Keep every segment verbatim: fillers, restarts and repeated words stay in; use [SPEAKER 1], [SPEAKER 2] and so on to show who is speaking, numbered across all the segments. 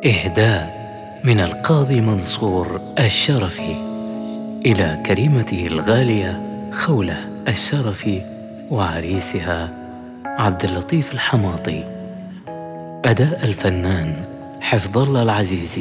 [SPEAKER 1] إهداء من القاضي منصور الشرفي إلى كريمته الغالية خولة الشرفي وعريسها عبد اللطيف الحماطي. أداء الفنان حفظ الله العزيزي.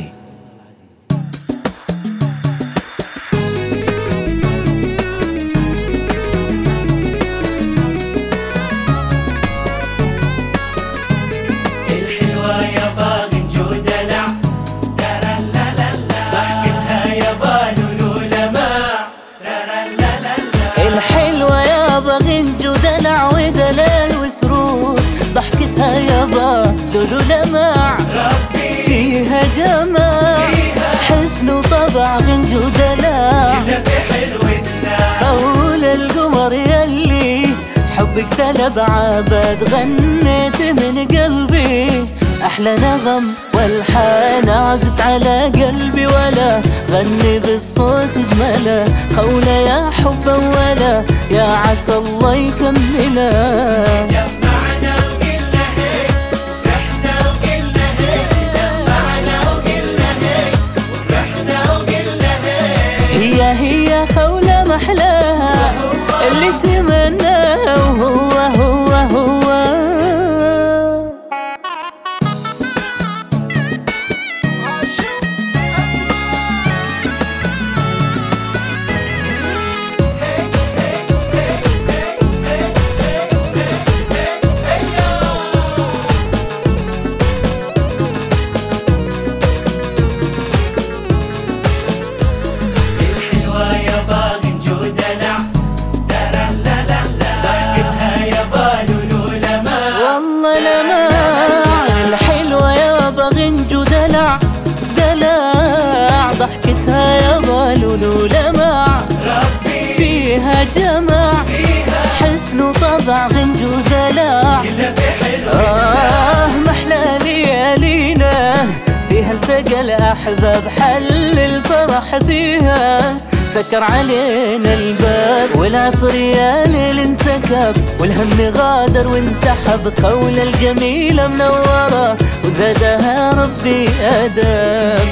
[SPEAKER 2] ودلع ودلال وسرور، ضحكتها يابا لولو لمع، فيها جمال حسن وطبع غنج ودلع، خول القمر يلي حبك سلب عبد، غنيت من قلبي أحلى نغم والحان عزف على قلبي، ولا غني بالصوت جمله، خولة يا حب ولا يا عسى الله يكمله.
[SPEAKER 3] جمعنا وقلنا هيك وفرحنا وقلنا هيك، جمعنا وقلنا هيك وفرحنا وقلنا هيك،
[SPEAKER 2] هي هي خولة محلاها اللي تمناها، وهو هو هو ضحكتها يابا لولو لمع، فيها جمع حسن وطبع غنج ودلع، آه محلى ليالينا فيها التقى الأحباب، حل الفرح فيها سكر علينا الباب، والعطر يا ليل انسكب والهم غادر وانسحب، خولة الجميلة منورة وزادها ربي أدب.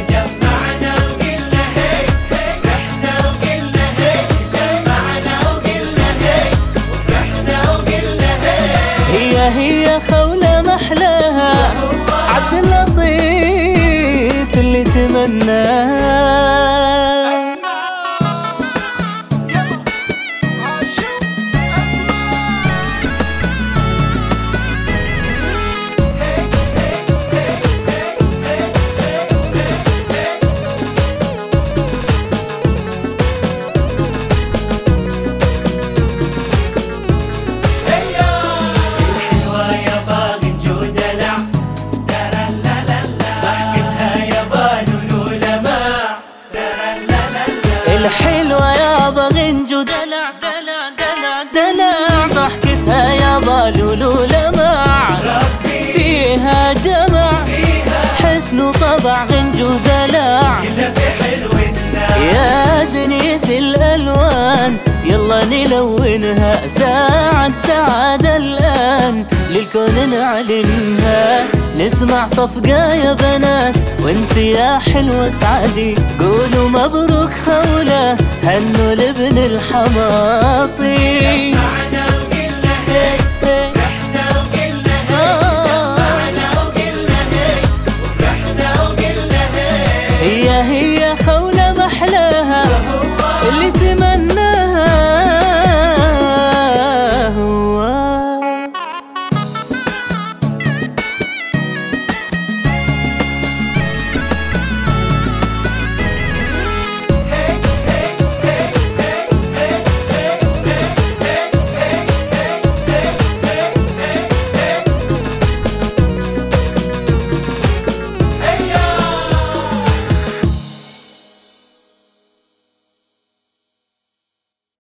[SPEAKER 2] هي هي خولة محلاها عبد اللطيف اللي تمناه. الحلوة يابا غنج ودلع دلع دلع دلع، ضحكتها يابا لولو لمع، فيها جمع حسن وطبع غنج ودلع، يا دنيا الألوان يلا نلونها، ساعد سعادة الآن للكون نعلنها، نسمع صفقة يا بنات وانت يا حلوة سعدي، قولوا مبروك خولة هنوا لابن الحماطي.